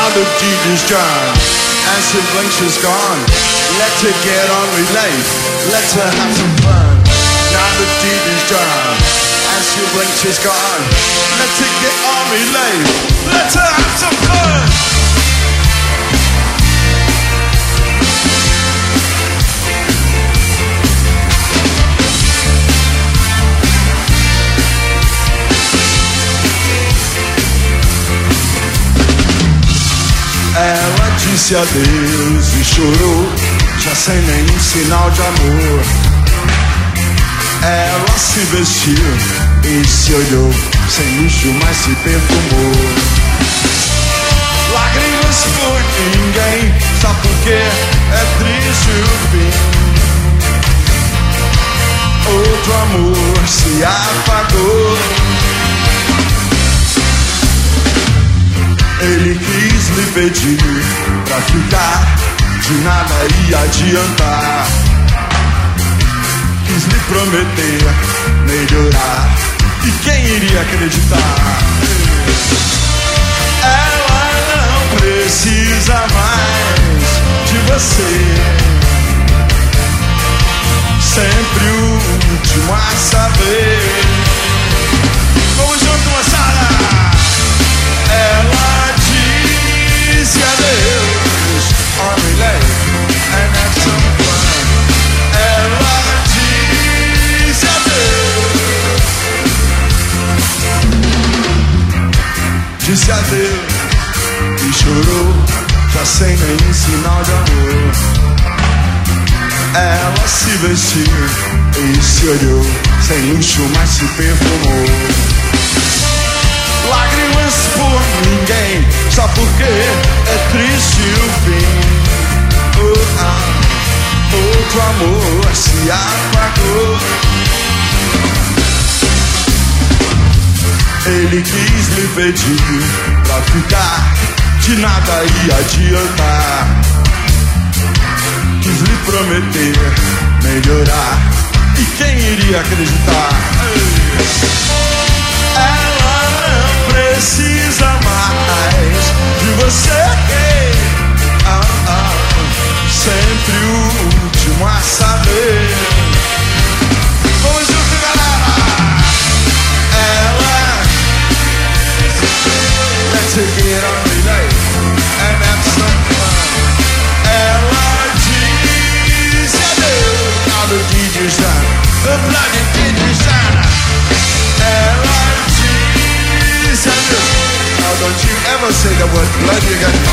Now the deed is done, and she blinks, she's gone. Let her get on with life, let her have some fun. Now the deed is done, and she blinks, she's gone. Let her get on with life, let her have some fun. Ela disse adeus e chorou, já sem nenhum sinal de amor. Ela se vestiu e se olhou, sem luxo, mas se perfumou. Lágrimas por ninguém, sabe por quê? É triste o fim. Outro amor se apagou. Ele quis lhe pedir pra ficar, de nada ia adiantar. Quis lhe prometer melhorar, e quem iria acreditar? Ela não precisa mais de você, sempre o último a saber. Vamos junto, moçada! Ela disse adeus, on relay, and have some fun. Ela disse adeus, disse adeus e chorou, já sem nenhum sinal de amor. Ela se vestiu e se olhou, sem luxo, mas se perfumou. Lágrimas por ninguém, só porque é triste o fim. Outro amor se apagou. Ele quis lhe pedir pra ficar, de nada ia adiantar. Quis lhe prometer melhorar, e quem iria acreditar? Precisa mais de você, sempre o último a saber. Vamos junto, galera! Ela let's get on the light and have some fun. Ela diz adeus, now the DJ's done, the bloody DJ's done. Ela diz adeus. Now don't you ever say the word bloody again.